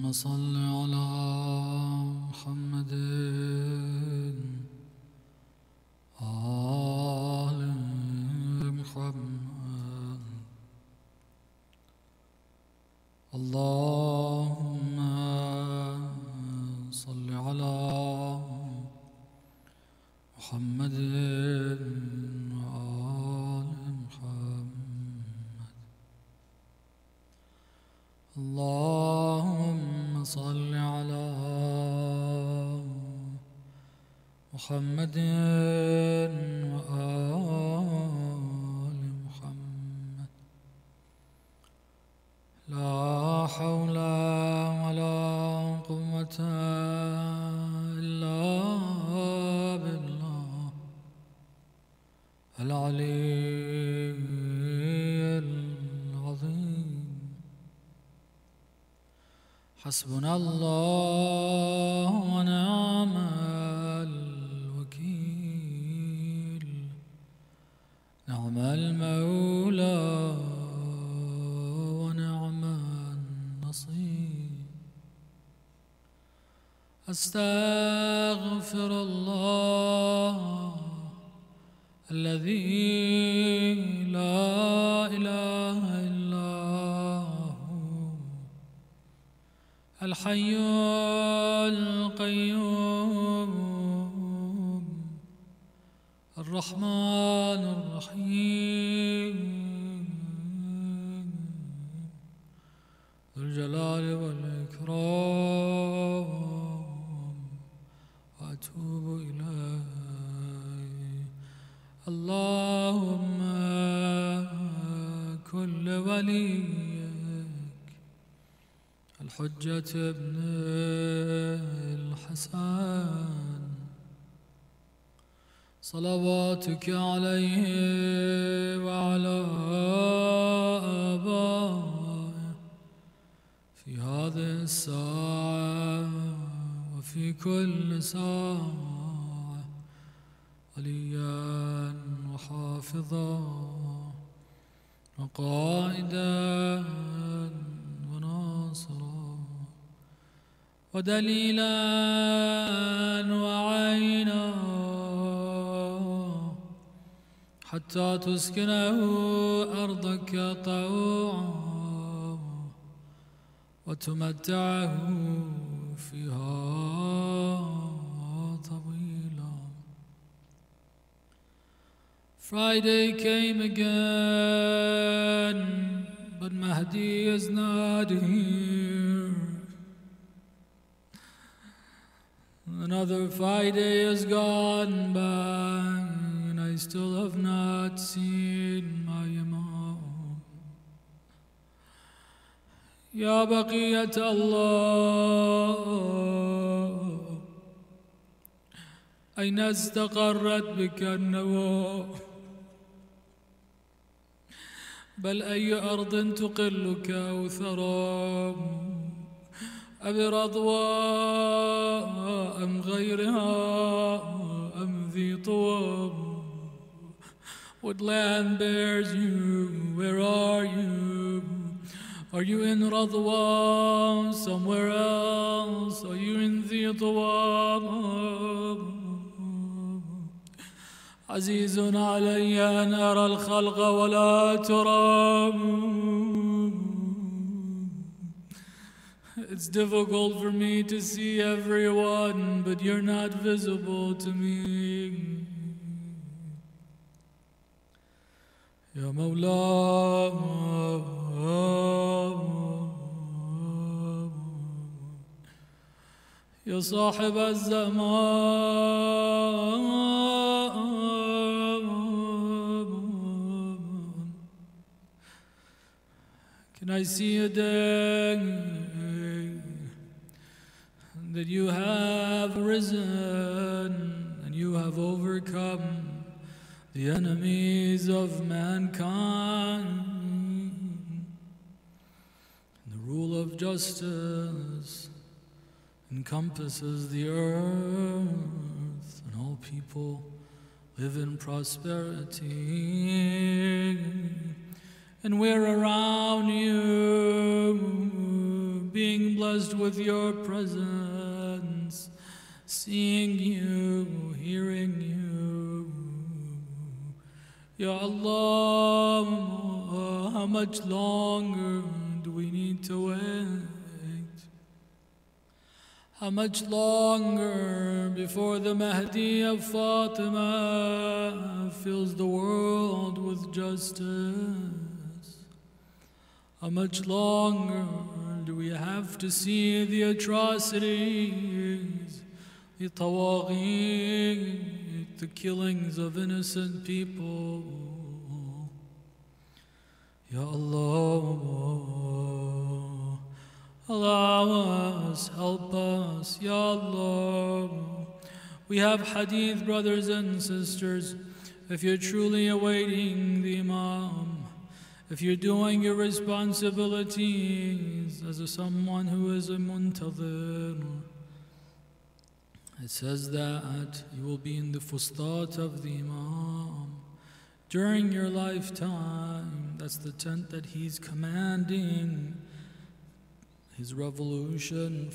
صل على محمد آل محمد. اللهم صل على محمد وآل محمد. اللهم صل على محمد وآل محمد. لا حول ولا قوة إلا بالله العلي العظيم. حسبنا الله ونعم الوكيل، نعم المولى ونعم النصير. أستغفر الله الذي لا إله إلا هو الحي القيوم الرحمن الرحيم ذو الجلال والإكرام. وأتوب إليه. اللهم كل وليك الحجة ابن الحسن صلواتك عليه وعلى آبائه في هذه الساعة وفي كل ساعة وليا وحافظا وقائدا وناصرا ودليلا وعينا حتى تسكنه أرضك طوعا وتمتعه فيها طويلا. Friday came again, but Mahdi is not here. Another Friday has gone by, and I still have not seen my Imam. يا بقية الله، أين استقرت بك النوى؟ بل أي أرض تقلك أو ثرى؟ أبرضوى أم غيرها أم ذي طوى؟ What land bears you? Where are you? Are you in Radwa, somewhere else? Are you in Dhi Tawa? عزيز علي أن أرى الخلق ولا ترى. It's difficult for me to see everyone, but you're not visible to me. يا مولاي يا صاحب الزمان، can I see a day that you have risen and you have overcome the enemies of mankind, and the rule of justice encompasses the earth, and all people live in prosperity, and we're around you being blessed with your presence, seeing you, hearing you. Ya Allah, how much longer do we need to wait? How much longer before the Mahdi of Fatima fills the world with justice? How much longer do we have to see the atrocities, the tawagheet, the killings of innocent people? Ya Allah, allow us, help us, Ya Allah. We have hadith, brothers and sisters. If you're truly awaiting the Imam, if you're doing your responsibilities as someone who is a muntadhir, it says that you will be in the fustat of the Imam during your lifetime. That's the tent that he's commanding his revolution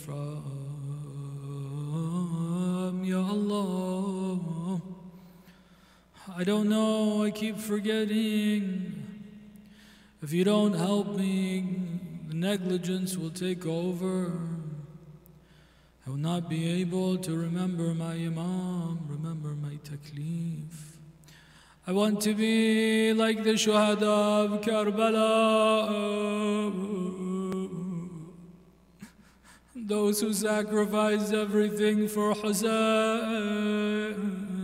from. Ya Allah, I don't know, I keep forgetting. If you don't help me, the negligence will take over. I will not be able to remember my Imam, remember my taklif. I want to be like the Shuhada of Karbala, those who sacrificed everything for Hussein.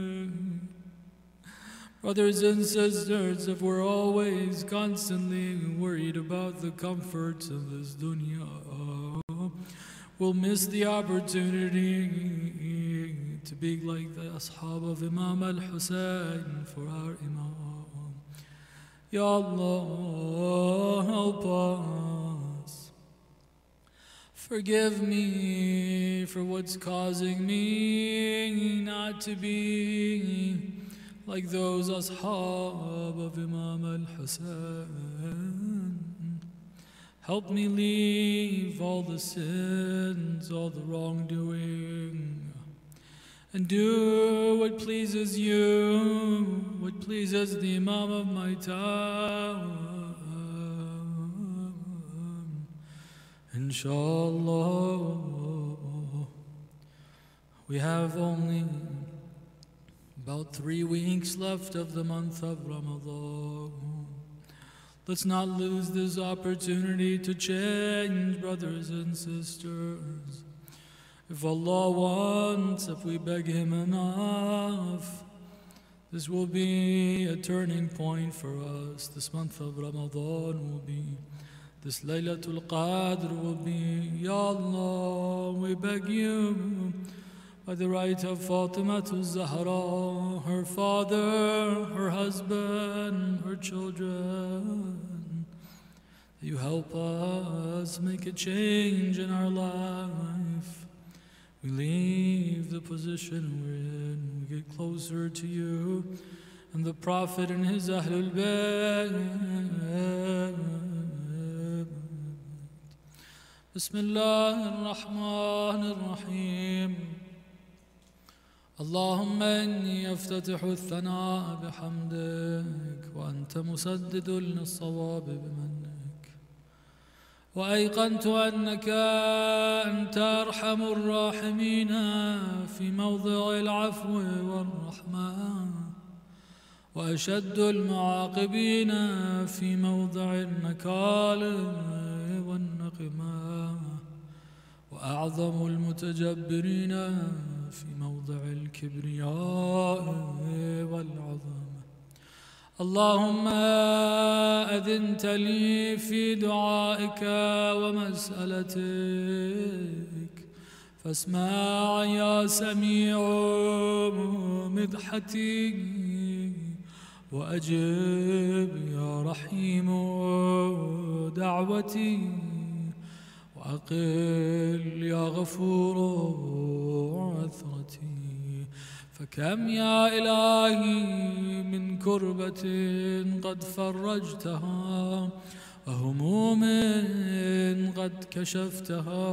Brothers and sisters, if we're always constantly worried about the comforts of this dunya, we'll miss the opportunity to be like the Ashab of Imam al-Hussein for our Imam. Ya Allah, help us. Forgive me for what's causing me not to be like those Ashab of Imam al-Hussein. Help me leave all the sins, all the wrongdoing, and do what pleases you, what pleases the Imam of my town. Inshallah, we have only about 3 weeks left of the month of Ramadan. Let's not lose this opportunity to change, brothers and sisters. If Allah wants, if we beg Him enough, this will be a turning point for us. This month of Ramadan will be, this Laylatul Qadr will be. Ya Allah, we beg You, by the right of Fatima Zahra, her father, her husband, her children, You help us make a change in our life. We leave the position we're in, we get closer to You and the Prophet and his Ahlul Bayt. Bismillah ar-Rahman ar-Rahim. اللهم إني أفتتح الثناء بحمدك وأنت مسدد للصواب بمنك وأيقنت أنك أنت أرحم الراحمين في موضع العفو والرحمة وأشد المعاقبين في موضع النكال والنقمة وأعظم المتجبرين في موضع الكبرياء والعظمة. اللهم أذنت لي في دعائك ومسألتك فاسمع يا سميع مدحتي وأجب يا رحيم دعوتي وأقل يا غفور عثرتي. فكم يا إلهي من كربة قد فرجتها وهموم قد كشفتها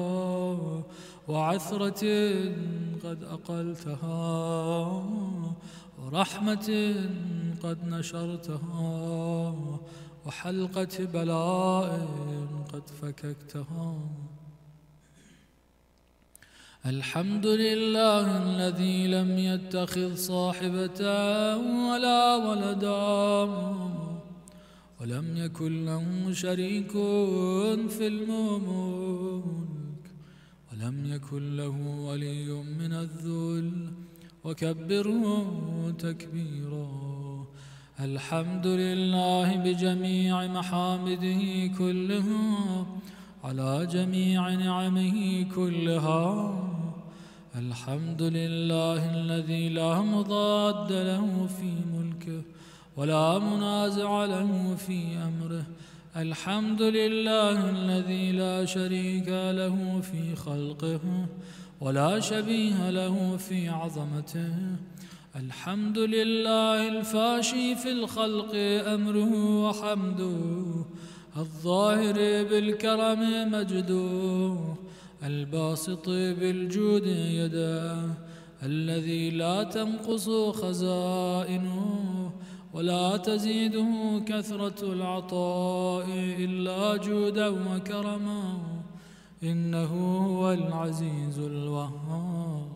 وعثرة قد أقلتها ورحمة قد نشرتها وحلقة بلاء قد فككتها. الحمد لله الذي لم يتخذ صاحبة ولا ولدا ولم يكن له شريك في الملك ولم يكن له ولي من الذل وكبره تكبيرا. الحمد لله بجميع محامده كلها على جميع نعمه كلها. الحمد لله الذي لا مضاد له في ملكه ولا منازع له في أمره. الحمد لله الذي لا شريك له في خلقه ولا شبيه له في عظمته. الحمد لله الفاشي في الخلق أمره وحمده الظاهر بالكرم مجده الباسط بالجود يداه الذي لا تنقص خزائنه ولا تزيده كثرة العطاء إلا جودا وكرما إنه هو العزيز الوهاب.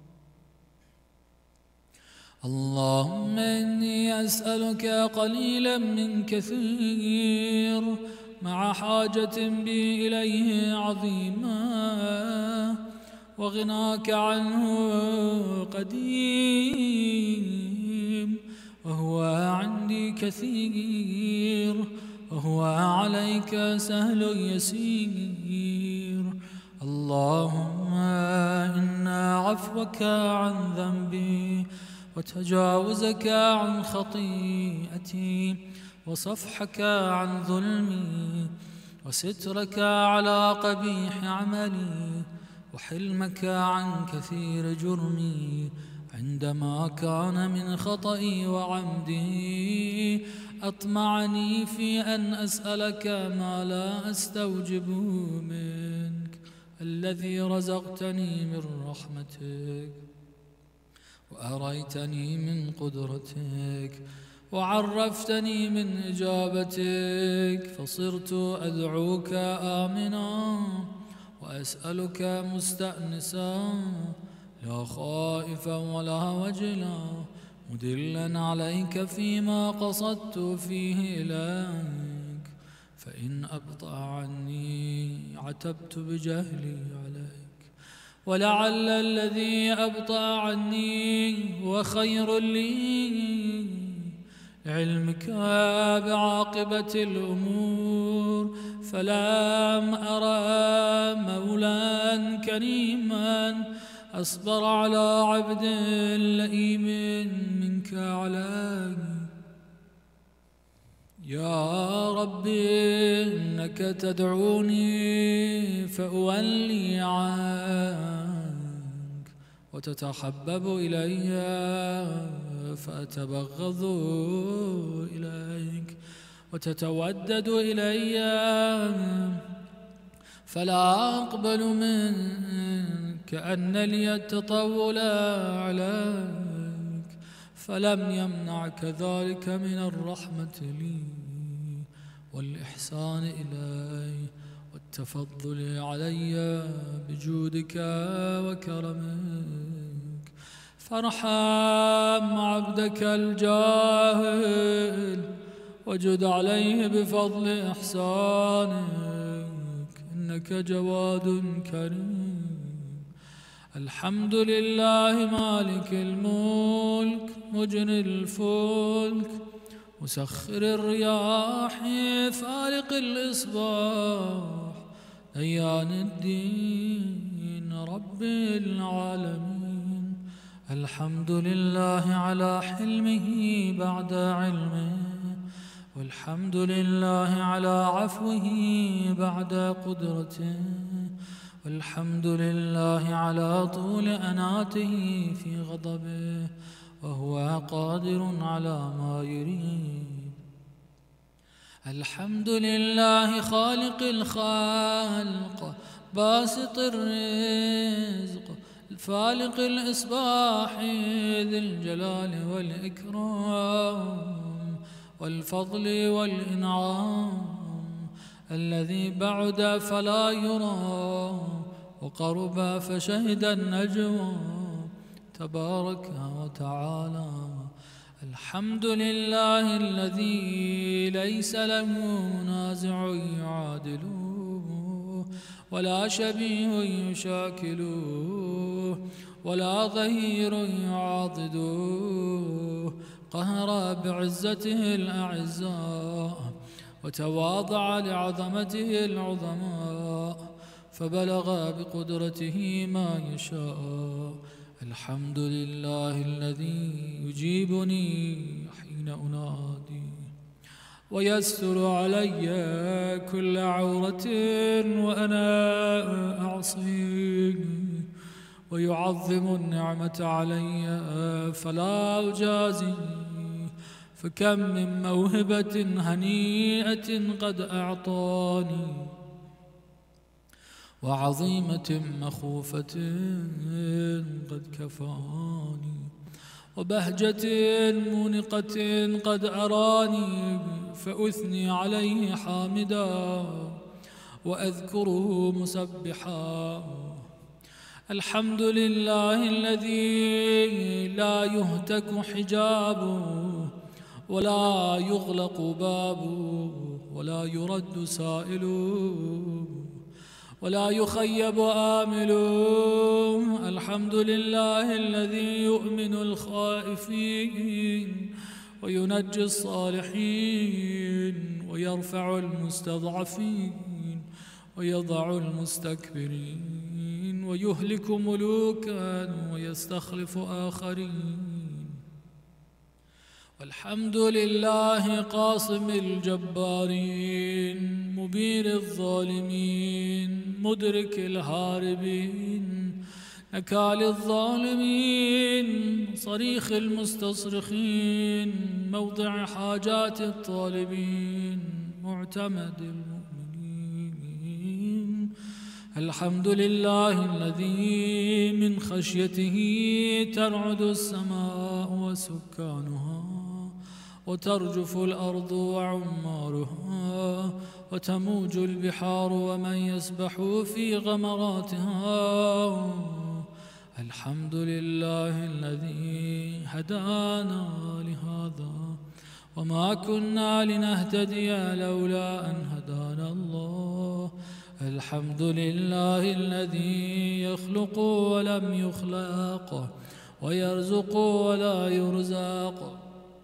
اللهم إني أسألك قليلا من كثير مع حاجة بي إليه عظيمة وغناك عنه قديم وهو عندي كثير وهو عليك سهل يسير. اللهم إن عفوك عن ذنبي وتجاوزك عن خطيئتي وصفحك عن ظلمي وسترك على قبيح عملي وحلمك عن كثير جرمي عندما كان من خطئي وعمدي أطمعني في أن أسألك ما لا أستوجب منك الذي رزقتني من رحمتك وأريتني من قدرتك وعرفتني من إجابتك فصرت أدعوك آمنا وأسألك مستأنسا لا خائفا ولا وجلا مدلا عليك فيما قصدت فيه إليك. فإن أبطأ عني عتبت بجهلي عليك ولعل الذي أبطأ عني هو خير لي لعلمك بعاقبة الأمور. فلم أرى مولا كريما أصبر على عبد لئيم منك علي. يا ربي إنك تدعوني فأولي عنك وتتحبب إلي فأتبغض إليك وتتودد إلي فلا أقبل منك أن لي التطول عليك. فلم يمنعك ذلك من الرحمة لي والإحسان إلي والتفضل علي بجودك وكرمك. فارحم عبدك الجاهل وجد عليه بفضل إحسانك إنك جواد كريم. الحمد لله مالك الملك مجري الفلك مسخر الرياح فارق الإصباح ديان الدين رب العالمين. الحمد لله على حلمه بعد علمه والحمد لله على عفوه بعد قدرته والحمد لله على طول أناته في غضبه وهو قادر على ما يريد. الحمد لله خالق الخلق باسط الرزق الفالق الإصباح ذي الجلال والإكرام والفضل والإنعام الذي بعد فلا يرى وقرب فشهد النجوى تبارك وتعالى. الحمد لله الذي ليس له منازع يعادله ولا شبيه يشاكله ولا ظهير يعاضده، قهر بعزته الأعزاء وتواضع لعظمته العظماء فبلغ بقدرته ما يشاء. الحمد لله الذي يجيبني حين أنادي ويستر علي كل عورة وأنا أعصيه ويعظم النعمة علي فلا أجازي، فكم من موهبة هنيئة قد أعطاني وعظيمة مخوفة قد كفاني وبهجة مونقة قد أراني فأثني عليه حامدا وأذكره مسبحا. الحمد لله الذي لا يهتك حجابه ولا يغلق بابه ولا يرد سائله ولا يخيب آمله. الحمد لله الذي يؤمن الخائفين وينجي الصالحين ويرفع المستضعفين ويضع المستكبرين ويهلك ملوكا ويستخلف آخرين. والحمد لله قاصم الجبارين مبين الظالمين مدرك الهاربين نكال الظالمين صريخ المستصرخين موضع حاجات الطالبين معتمد المؤمنين. الحمد لله الذي من خشيته ترعد السماء وسكانها وترجف الأرض وعمارها وتموج البحار ومن يسبح في غمراتها. الحمد لله الذي هدانا لهذا وما كنا لنهتدي لولا أن هدانا الله. الحمد لله الذي يخلق ولم يخلق ويرزق ولا يرزق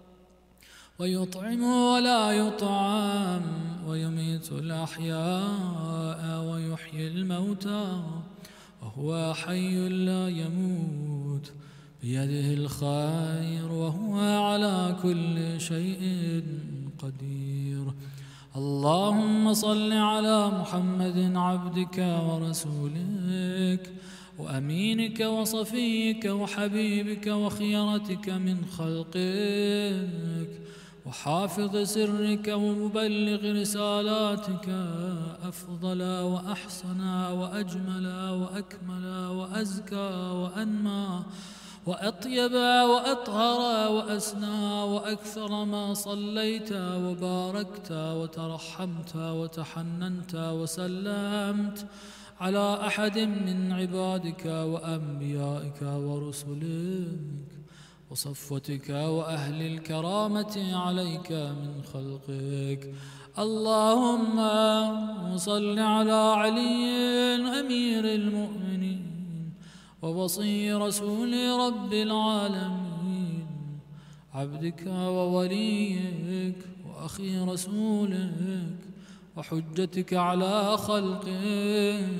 ويطعم ولا يطعم ويميت الأحياء ويحيي الموتى وهو حي لا يموت بيده الخير وهو على كل شيء قدير. اللهم صل على محمد عبدك ورسولك وأمينك وصفيك وحبيبك وخيرتك من خلقك وحافظ سرك ومبلغ رسالاتك أفضل وأحسن وأجمل وأكمل وأزكى وأنمى وأطيب وأطهر وأسنى وأكثر ما صليت وباركت وترحمت وتحننت وسلمت على أحد من عبادك وأنبيائك ورسلك وصفوتك وأهل الكرامة عليك من خلقك. اللهم صل على علي أمير المؤمنين ووصي رسول رب العالمين عبدك ووليك وأخي رسولك وحجتك على خلقك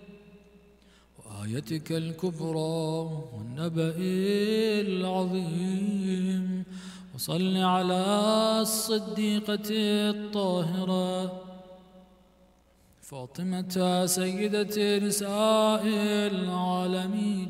وآيتك الكبرى والنبأ العظيم. وصل على الصديقة الطاهرة فاطمة سيدة نساء العالمين.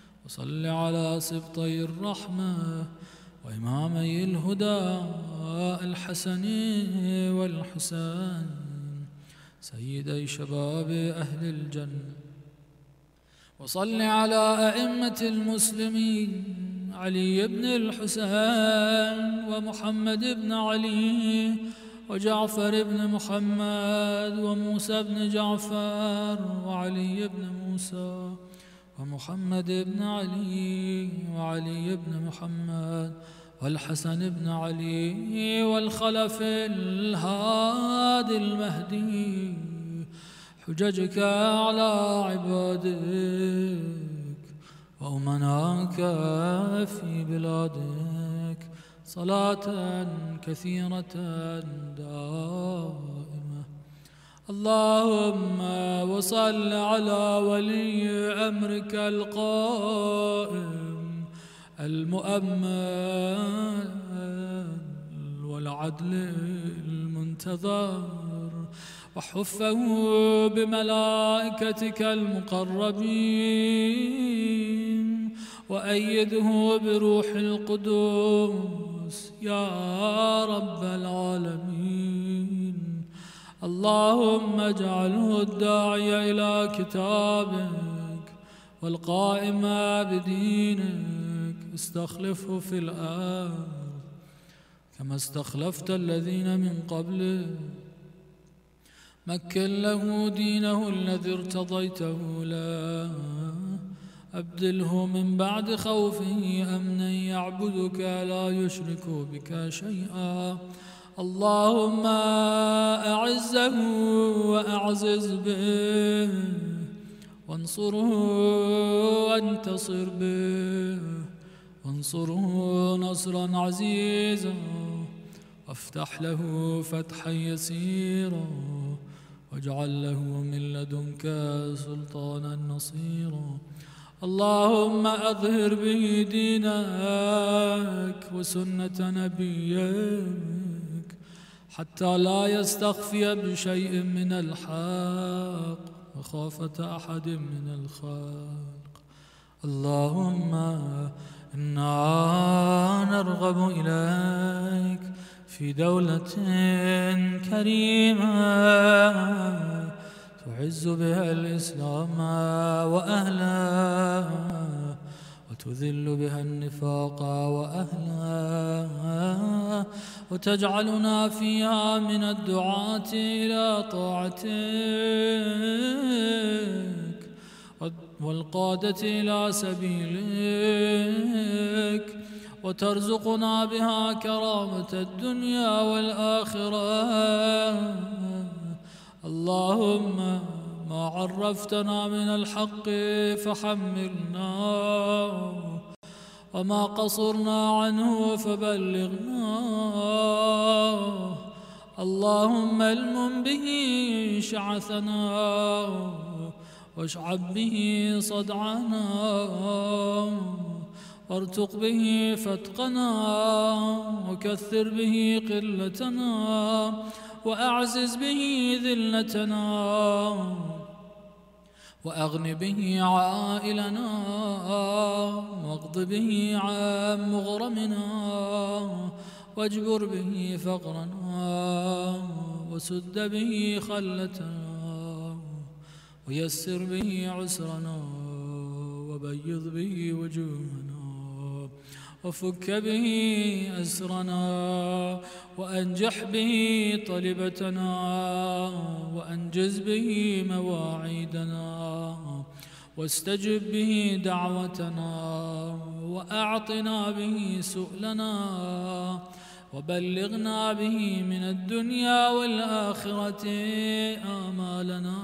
وصل على سبطي الرحمة وإمامي الهدى الحسن والحسين سيدي شباب أهل الجنة، وصل على أئمة المسلمين علي بن الحسين ومحمد بن علي وجعفر بن محمد وموسى بن جعفر وعلي بن موسى ومحمد بن علي وعلي بن محمد والحسن بن علي والخلف الهادي المهدي، حججك على عبادك وأمناك في بلادك صلاة كثيرة دائمة. اللهم وصل على ولي أمرك القائم المؤمن والعدل المنتظر، وحفه بملائكتك المقربين، وأيده بروح القدوس يا رب العالمين. اللهم اجعله الداعي إلى كتابك والقائم بدينك، استخلفه في الأرض كما استخلفت الذين من قبله، مكن له دينه الذي ارتضيته له، أبدله من بعد خوفه أمنا يعبدك لا يشرك بك شيئا. اللهم أعزه وأعزز به، وانصره وانتصر به، وانصره نصرا عزيزا، وافتح له فتحا يسيرا، واجعل له من لدنك سلطانا نصيرا. اللهم أظهر به دينك وسنة نبيك حتى لا يستخفي بشيء من الحق وخافة أحد من الخلق. اللهم إنا نرغب إليك في دولة كريمة تعز بها الإسلام وأهله، وتذل بها النفاق وأهله، وتجعلنا فيها من الدعاة إلى طاعتك والقادة إلى سبيلك، وترزقنا بها كرامة الدنيا والآخرة. اللهم ما عرفتنا من الحق فحملنا، وما قصرنا عنه فبلغنا. اللهم المم به شعثنا، واشعب به صدعنا، وارتق به فتقنا، وكثر به قلتنا، وأعزز به ذلتنا، وأغن به عائلنا، واقض به عن مغرمنا، واجبر به فقرنا، وسد به خلتنا، ويسر به عسرنا، وبيض به وجوهنا، وفك به أسرنا، وأنجح به طلبتنا، وأنجز به مواعيدنا، واستجب به دعوتنا، وأعطنا به سؤلنا، وبلغنا به من الدنيا والآخرة آمالنا،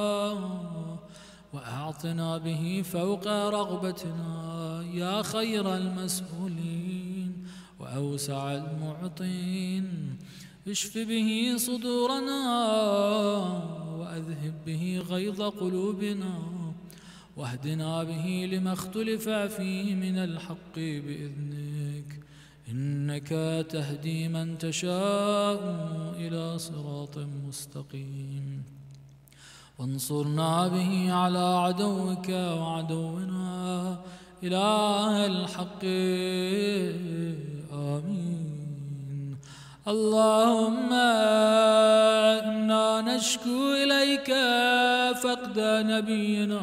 وأعطنا به فوق رغبتنا يا خير المسؤولين وأوسع المعطين. اشف به صدورنا، وأذهب به غيظ قلوبنا، واهدنا به لما اختلف فيه من الحق بإذنك، إنك تهدي من تشاء إلى صراط مستقيم. وانصرنا به على عدوك وعدونا إله الحق. آمين. اللهم إنا نشكو إليك فقد نبينا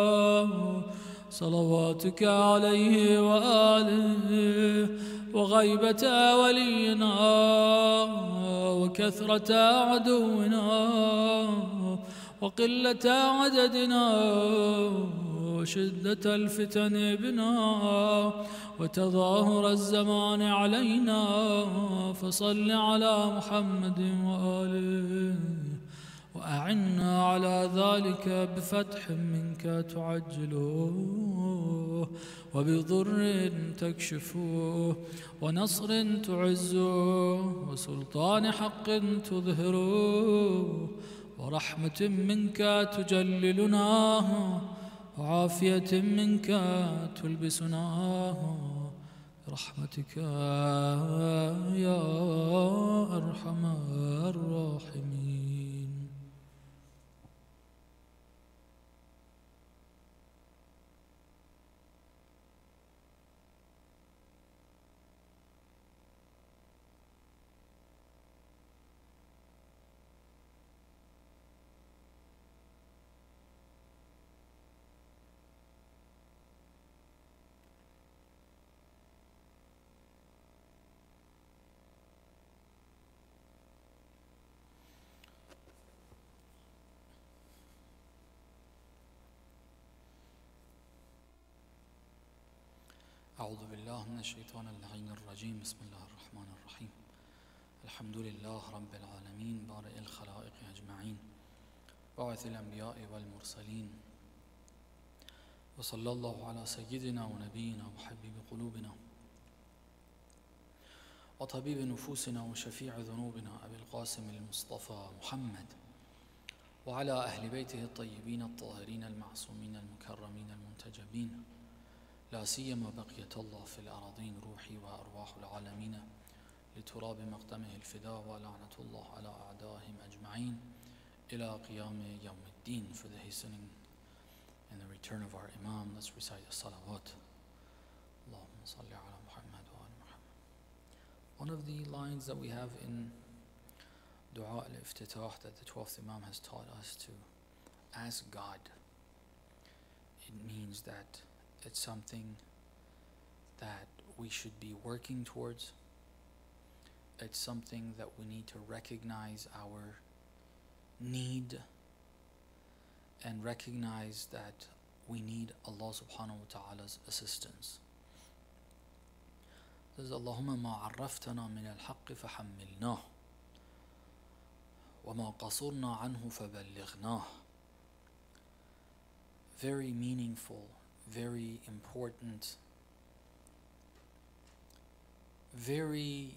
صلواتك عليه وآله وغيبة ولينا وكثرة عدونا وقلة عددنا وشدة الفتن بنا وتظاهر الزمان علينا فصل على محمد وآله وأعنا على ذلك بفتح منك تعجله وبضر تكشفه ونصر تعزه وسلطان حق تظهره ورحمة منك تجللنا وعافية منك تلبسنا برحمتك يا أرحم الراحمين. أعوذ بالله من الشيطان اللعين الرجيم. بسم الله الرحمن الرحيم. الحمد لله رب العالمين بارئ الخلائق أجمعين باعث الأنبياء والمرسلين وصلى الله على سيدنا ونبينا وحبيب قلوبنا وطبيب نفوسنا وشفيع ذنوبنا أبي القاسم المصطفى محمد وعلى أهل بيته الطيبين الطاهرين المعصومين المكرمين المنتجبين لا سيما بقية الله في الأراضين روحي وأرواح العالمين لتراب مقدمه الفداء ولعنة الله على أعدائهم أجمعين إلى قيام يوم الدين. For the hastening and the return of our Imam, let's recite the salawat. Allahumma salli ala Muhammad wa ala Muhammad. One of the lines that we have in Dua al-Iftitah that the 12th Imam has taught us to ask God, it means that it's something that we should be working towards. It's something that we need to recognize our need and recognize that we need Allah subhanahu wa ta'ala's assistance. It says, Allahumma ma arraftana min al-haqq fahammilnah wa ma qasurna anhu faballighnah. Very meaningful, very important, very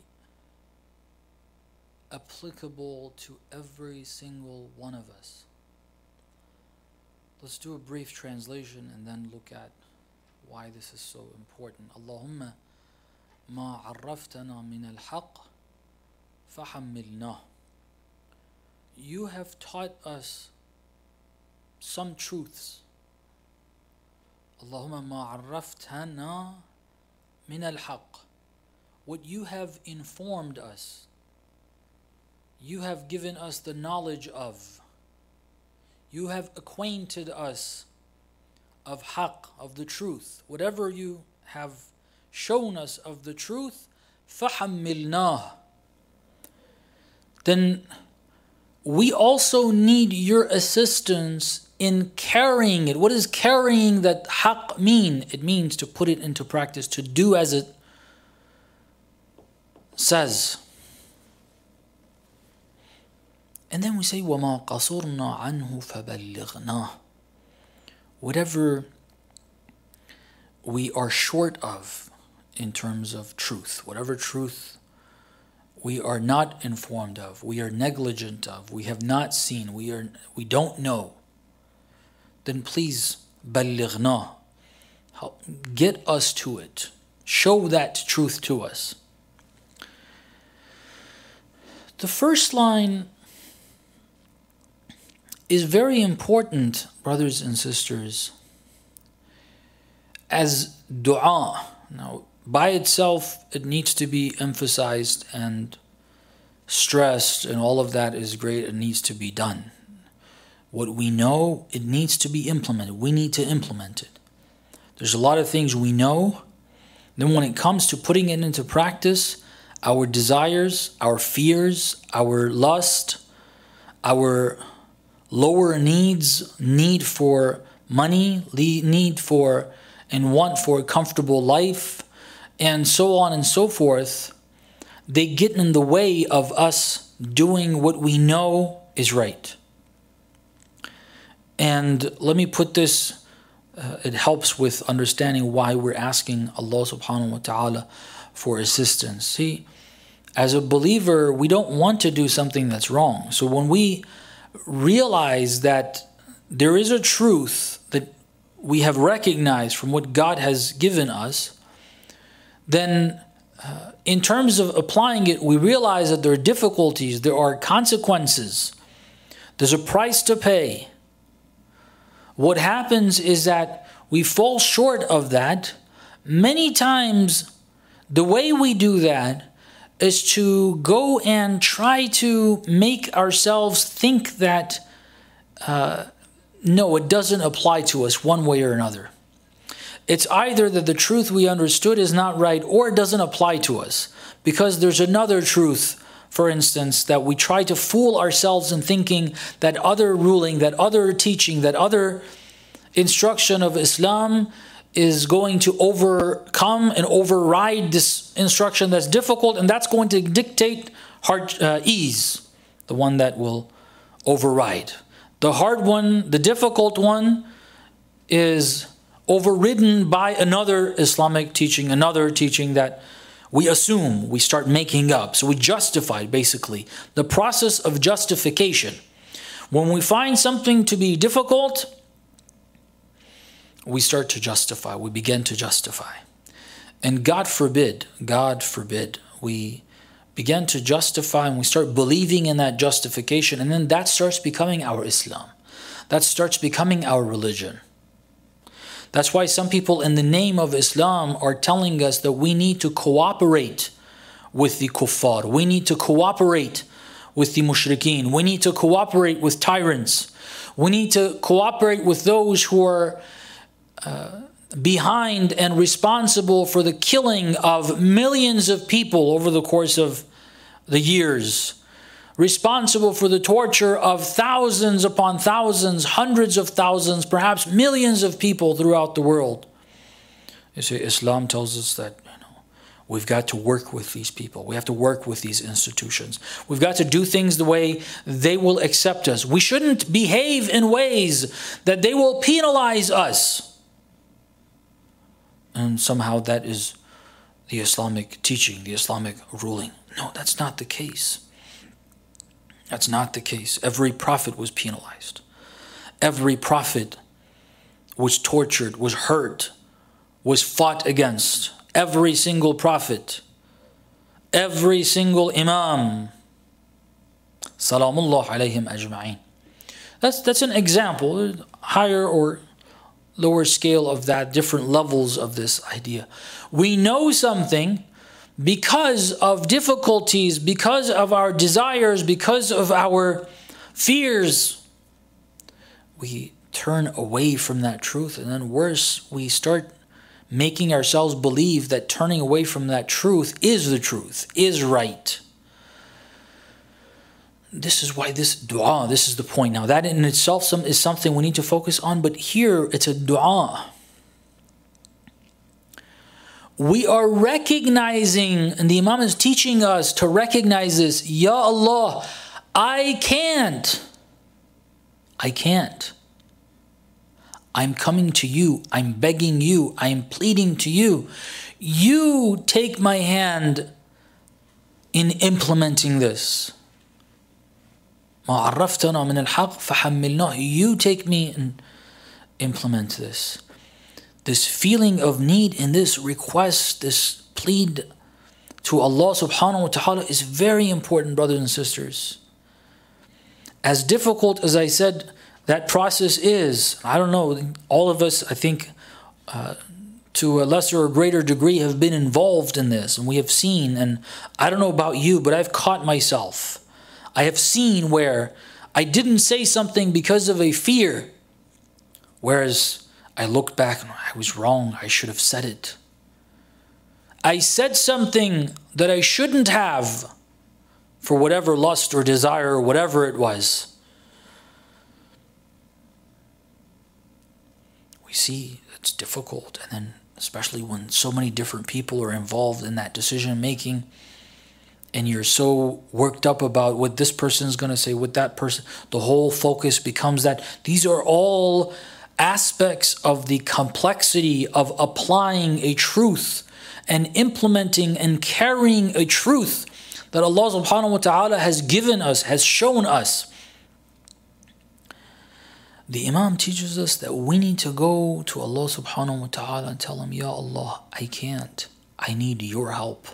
applicable to every single one of us. Let's do a brief translation and then look at why this is so important. Allahumma ma arraftana min al-haqq fahammilnah. You have taught us some truths. Allahumma ma arraftana min al-haqq. What you have informed us, you have given us the knowledge of, you have acquainted us of haqq, of the truth. Whatever you have shown us of the truth, fahammilnah. Then we also need your assistance in carrying it. What does carrying that haqq mean? It means to put it into practice, to do as it says. And then we say, وَمَا قَصُرْنَا عَنْهُ فَبَلِّغْنَاهُ. Whatever we are short of in terms of truth, whatever truth we are not informed of, we are negligent of, we have not seen, we don't know, then please بَلِّغْنَاهُ. Get us to it. Show that truth to us. The first line is very important, brothers and sisters, as dua. Now, by itself, it needs to be emphasized and stressed, and all of that is great and needs to be done. What we know, it needs to be implemented. We need to implement it. There's a lot of things we know. Then when it comes to putting it into practice, our desires, our fears, our lust, our lower needs, need for money, need for and want for a comfortable life, and so on and so forth, they get in the way of us doing what we know is right. And let me put this, it helps with understanding why we're asking Allah subhanahu wa ta'ala for assistance. See, as a believer, we don't want to do something that's wrong. So when we realize that there is a truth that we have recognized from what God has given us, then in terms of applying it, we realize that there are difficulties, there are consequences, there's a price to pay. What happens is that we fall short of that. Many times, the way we do that is to go and try to make ourselves think that no, it doesn't apply to us one way or another. It's either that the truth we understood is not right, or it doesn't apply to us. Because there's another truth, for instance, that we try to fool ourselves in thinking that other ruling, that other teaching, that other instruction of Islam is going to overcome and override this instruction that's difficult, and that's going to dictate ease, the one that will override. The hard one, the difficult one, is overridden by another Islamic teaching, another teaching that we assume, we start making up. So we justify, basically, the process of justification. When we find something to be difficult, we start to justify, we begin to justify. And God forbid, we begin to justify and we start believing in that justification, and then that starts becoming our Islam. That starts becoming our religion. That's why some people in the name of Islam are telling us that we need to cooperate with the kuffar. We need to cooperate with the mushrikeen. We need to cooperate with tyrants. We need to cooperate with those who are behind and responsible for the killing of millions of people over the course of the years. Responsible for the torture of thousands upon thousands, hundreds of thousands, perhaps millions of people throughout the world. You see, Islam tells us that we've got to work with these people. We have to work with these institutions. We've got to do things the way they will accept us. We shouldn't behave in ways that they will penalize us. And somehow that is the Islamic teaching, the Islamic ruling. No, that's not the case. That's not the case. Every prophet was penalized. Every prophet was tortured, was hurt, was fought against. Every single prophet, every single imam. Salamullah alayhim ajma'in. That's an example, higher or lower scale of that, different levels of this idea. We know something because of difficulties, because of our desires, because of our fears. We turn away from that truth, and then worse, we start making ourselves believe that turning away from that truth is the truth, is right. This is why this dua, this is the point. Now that in itself is something we need to focus on, but here it's a dua. We are recognizing, and the Imam is teaching us to recognize this. Ya Allah, I can't. I'm coming to you. I'm begging you. I am pleading to you. You take my hand in implementing this. You take me and implement this. This feeling of need and this request, this plead to Allah subhanahu wa ta'ala is very important, brothers and sisters. As difficult as I said that process is, I don't know, all of us, I think, to a lesser or greater degree have been involved in this, and we have seen, and I don't know about you, but I've caught myself. I have seen where I didn't say something because of a fear, whereas I looked back and I was wrong, I should have said it. I said something that I shouldn't have for whatever lust or desire or whatever it was. We see it's difficult, and then especially when so many different people are involved in that decision making, and you're so worked up about what this person is going to say, what that person, the whole focus becomes that. These are all aspects of the complexity of applying a truth and implementing and carrying a truth that Allah subhanahu wa ta'ala has given us, has shown us. The Imam teaches us that we need to go to Allah subhanahu wa ta'ala and tell Him, Ya Allah, I can't. I need your help.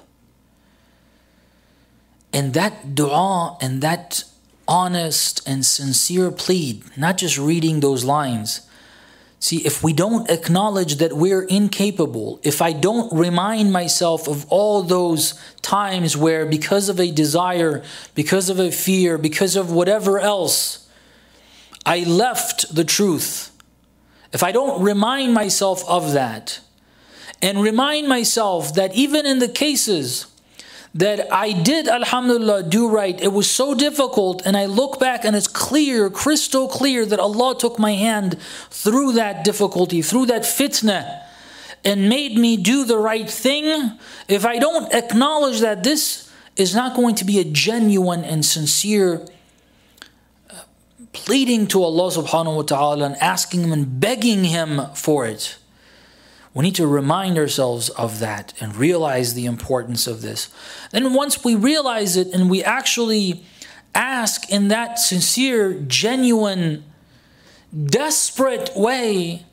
And that dua and that honest and sincere plead, not just reading those lines. See, if we don't acknowledge that we're incapable, if I don't remind myself of all those times where because of a desire, because of a fear, because of whatever else, I left the truth. If I don't remind myself of that, and remind myself that even in the cases that I did, alhamdulillah, do right, it was so difficult, and I look back and it's clear, crystal clear, that Allah took my hand through that difficulty, through that fitna, and made me do the right thing. If I don't acknowledge that, this is not going to be a genuine and sincere pleading to Allah subhanahu wa ta'ala and asking Him and begging Him for it. We need to remind ourselves of that and realize the importance of this. Then once we realize it and we actually ask in that sincere, genuine, desperate way,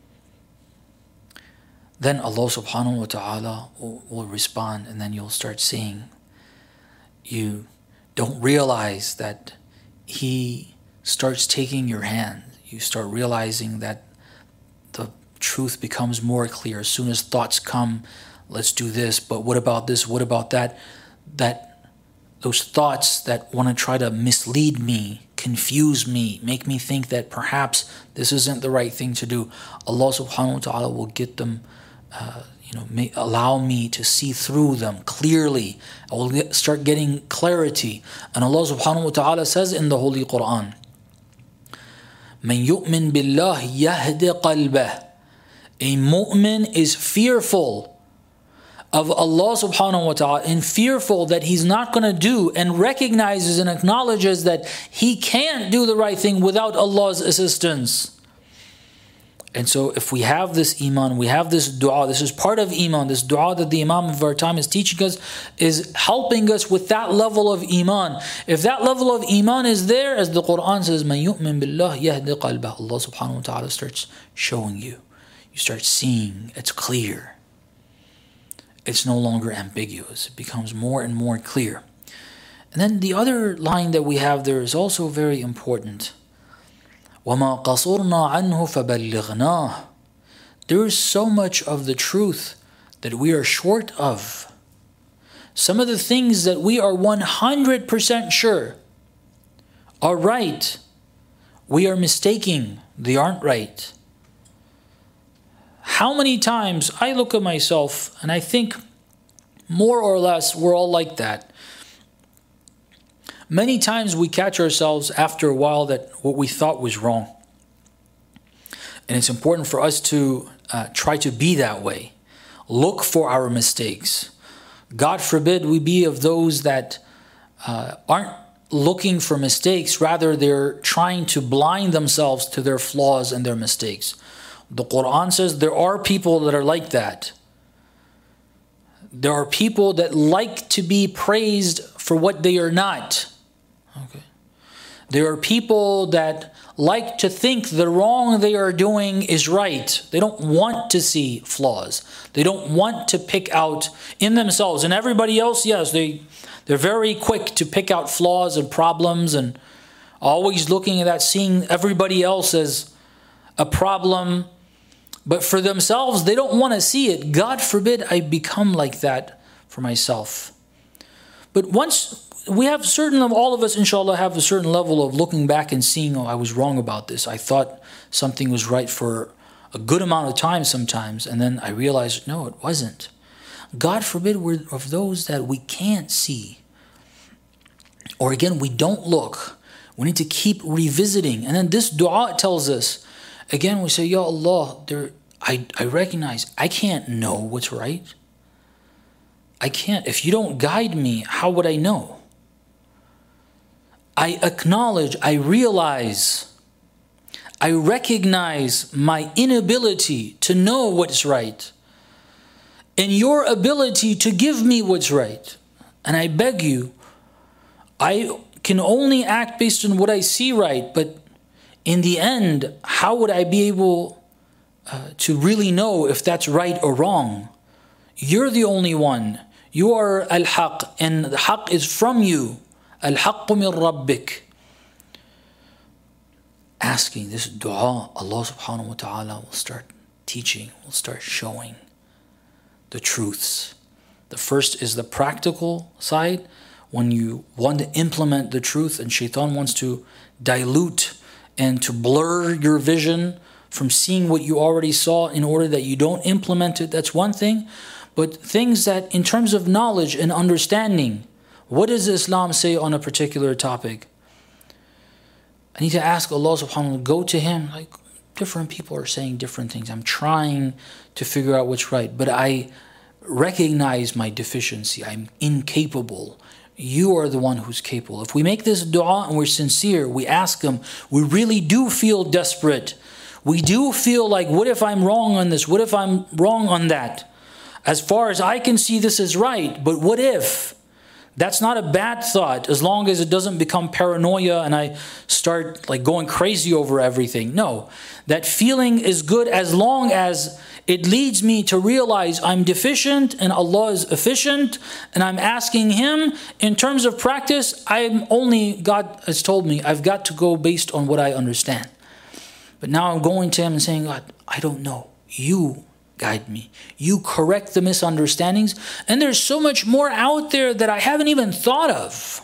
then Allah subhanahu wa ta'ala will respond, and then you'll start seeing. You don't realize that He starts taking your hand. You start realizing that the truth becomes more clear. As soon as thoughts come, let's do this, but what about this, what about that? That those thoughts that want to try to mislead me, confuse me, make me think that perhaps this isn't the right thing to do, Allah subhanahu wa ta'ala will get them, allow me to see through them clearly. I will start getting clarity. And Allah subhanahu wa ta'ala says in the Holy Quran, مَنْ يُؤْمِن بِاللَّهِ يَهْدِ قَلْبَهِ. A mu'min is fearful of Allah subhanahu wa ta'ala and fearful that he's not going to do, and recognizes and acknowledges that he can't do the right thing without Allah's assistance. And so if we have this iman, we have this dua, this is part of iman, this dua that the Imam of our time is teaching us, is helping us with that level of iman. If that level of iman is there, as the Quran says, مَنْ يُؤْمِن بِاللَّهِ يَهْدِ قَلْبَهِ, Allah subhanahu wa ta'ala starts showing you. You start seeing, it's clear. It's no longer ambiguous. It becomes more and more clear. And then the other line that we have there is also very important. وَمَا قَصُرْنَا عَنْهُ فَبَلِّغْنَاهُ. There is so much of the truth that we are short of. Some of the things that we are 100% sure are right, we are mistaking, they aren't right. How many times I look at myself and I think more or less we're all like that. Many times we catch ourselves after a while that what we thought was wrong. And it's important for us to try to be that way. Look for our mistakes. God forbid we be of those that aren't looking for mistakes. Rather, they're trying to blind themselves to their flaws and their mistakes. The Quran says there are people that are like that. There are people that like to be praised for what they are not. Okay. There are people that like to think the wrong they are doing is right. They don't want to see flaws. They don't want to pick out in themselves. And everybody else, yes, they're very quick to pick out flaws and problems, and always looking at that, seeing everybody else as a problem, But for themselves, they don't want to see it. God forbid I become like that for myself. But once we have all of us, inshallah, have a certain level of looking back and seeing, oh, I was wrong about this. I thought something was right for a good amount of time sometimes, and then I realized, no, it wasn't. God forbid we're of those that we can't see. Or again, we don't look. We need to keep revisiting. And then this dua tells us, again, we say, Ya Allah, I recognize I can't know what's right. I can't. If you don't guide me, how would I know? I acknowledge, I realize, I recognize my inability to know what's right and your ability to give me what's right. And I beg you, I can only act based on what I see right, but in the end, how would I be able to really know if that's right or wrong? You're the only one. You are al-haq, and the haq is from you. Al-haqqu min rabbik. Asking this dua, Allah subhanahu wa ta'ala will start teaching, will start showing the truths. The first is the practical side, when you want to implement the truth and shaitan wants to dilute and to blur your vision from seeing what you already saw in order that you don't implement it. That's one thing. But things that in terms of knowledge and understanding, what does Islam say on a particular topic? I need to ask Allah subhanahu wa ta'ala, go to Him. Like, different people are saying different things. I'm trying to figure out what's right, but I recognize my deficiency. I'm incapable. You are the one who's capable. If we make this dua and we're sincere, we ask Him, we really do feel desperate. We do feel like, what if I'm wrong on this? What if I'm wrong on that? As far as I can see, this is right, but what if? That's not a bad thought, as long as it doesn't become paranoia and I start like going crazy over everything. No, that feeling is good as long as it leads me to realize I'm deficient and Allah is efficient, and I'm asking Him. In terms of practice, God has told me, I've got to go based on what I understand. But now I'm going to Him and saying, God, I don't know. You guide me. You correct the misunderstandings. And there's so much more out there that I haven't even thought of.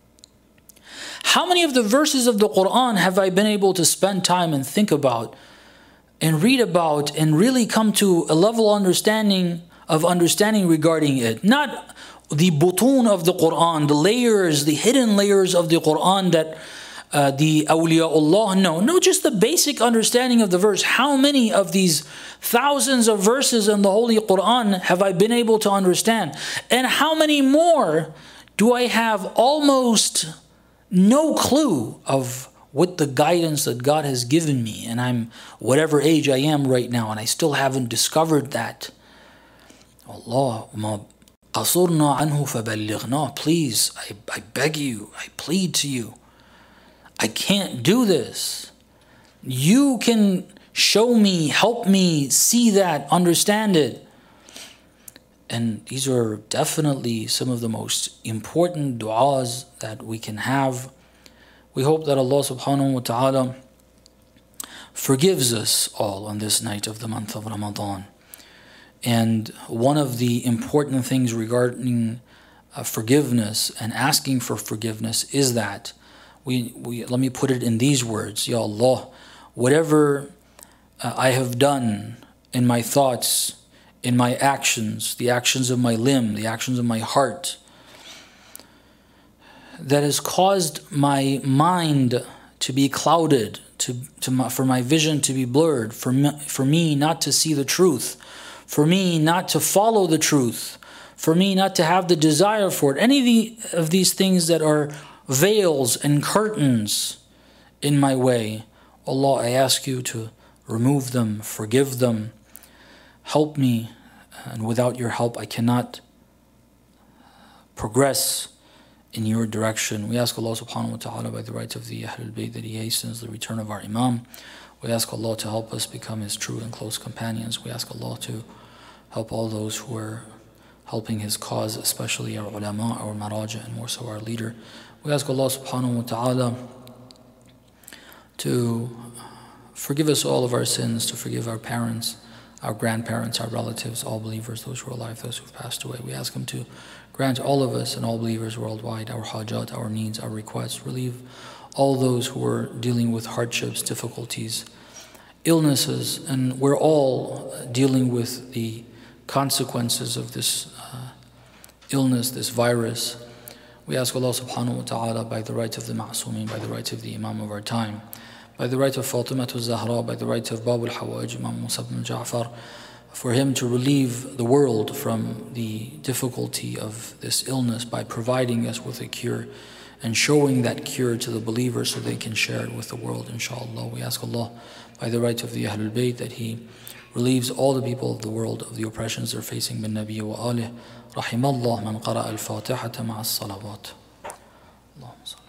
How many of the verses of the Quran have I been able to spend time and think about and read about and really come to a level of understanding regarding it? Not the butun of the Quran, the layers, the hidden layers of the Quran that the awliyaullah know. No, just the basic understanding of the verse. How many of these thousands of verses in the Holy Quran have I been able to understand? And how many more do I have almost no clue of what the guidance that God has given me? And I'm whatever age I am right now, and I still haven't discovered that. Allah, qasurna anhu faballighna. Please, I beg you, I plead to you. I can't do this. You can show me, help me see that, understand it. And these are definitely some of the most important du'as that we can have. We hope that Allah subhanahu wa ta'ala forgives us all on this night of the month of Ramadan. And one of the important things regarding forgiveness and asking for forgiveness is that let me put it in these words. Ya Allah, whatever I have done in my thoughts, in my actions, the actions of my limb, the actions of my heart, that has caused my mind to be clouded, for my vision to be blurred, for me not to see the truth, for me not to follow the truth, for me not to have the desire for it. Any of these things that are veils and curtains in my way, Allah, I ask you to remove them, forgive them, help me. And without your help, I cannot progress in your direction. We ask Allah subhanahu wa ta'ala by the rights of the Ahlul Bayt that He hastens the return of our Imam. We ask Allah to help us become His true and close companions. We ask Allah to help all those who are helping His cause, especially our ulama, our maraja, and more so our leader. We ask Allah subhanahu wa ta'ala to forgive us all of our sins, to forgive our parents, our grandparents, our relatives, all believers, those who are alive, those who have passed away. We ask Him to grant all of us and all believers worldwide our hajat, our needs, our requests, relieve all those who are dealing with hardships, difficulties, illnesses, and we're all dealing with the consequences of this illness, this virus. We ask Allah subhanahu wa ta'ala, by the right of the Ma'sumin, by the right of the Imam of our time, by the right of Fatima al-Zahra, by the right of Bab al-Hawaj, Imam Musa ibn Ja'far, for him to relieve the world from the difficulty of this illness by providing us with a cure and showing that cure to the believers so they can share it with the world, inshallah. We ask Allah, by the right of the Ahlul Bayt, that He relieves all the people of the world of the oppressions they're facing. Bin Nabi wa alih. Rahimallah man qara al-Fatihata ma'a as-salawat. Allahumma salli.